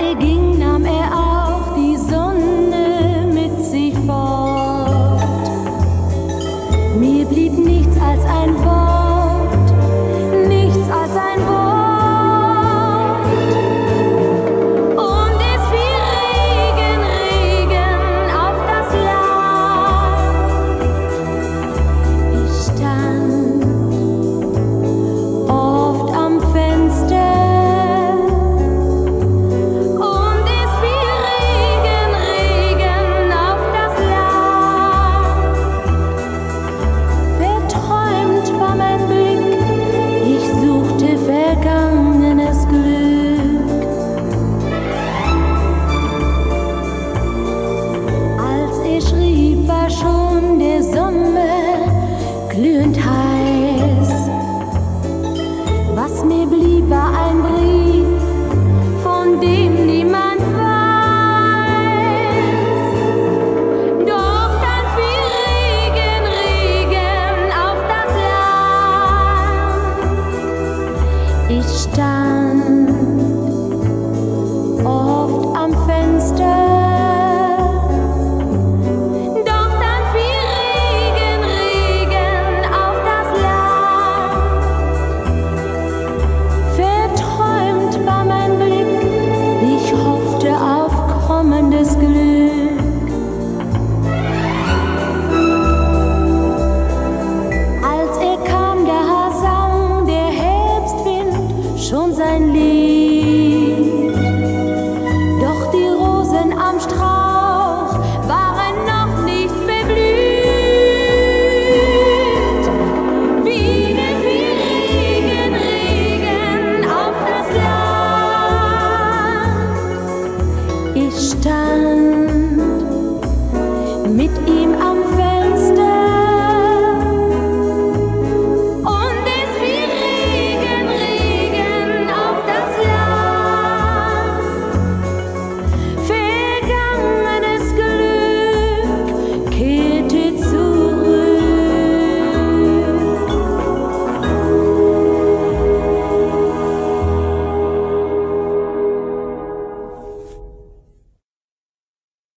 er ging, nahm er auch die Sonne mit sich fort. Mir blieb nichts als ein Wort, nichts als ein Wort. Und es fiel Regen, Regen auf das Land. Ich stand oft am Fenster. Vergangenes Glück. Als ich schrieb, war schon der Sommer glühend heiß. Was mir blieb, war ein Brief, von dem niemand weiß. Doch dann fiel Regen, Regen auf das Land. Ich stand oft am Fenster, doch dann fiel Regen, Regen auf das Land. Verträumt war mein Blick, ich hoffte auf kommendes Glück. Als er kam, da sang der Herbstwind schon sein Lied, doch die Rosen am Strauch waren noch nicht verblüht. Wieder fiel Regen, Regen auf das Land. Ich stand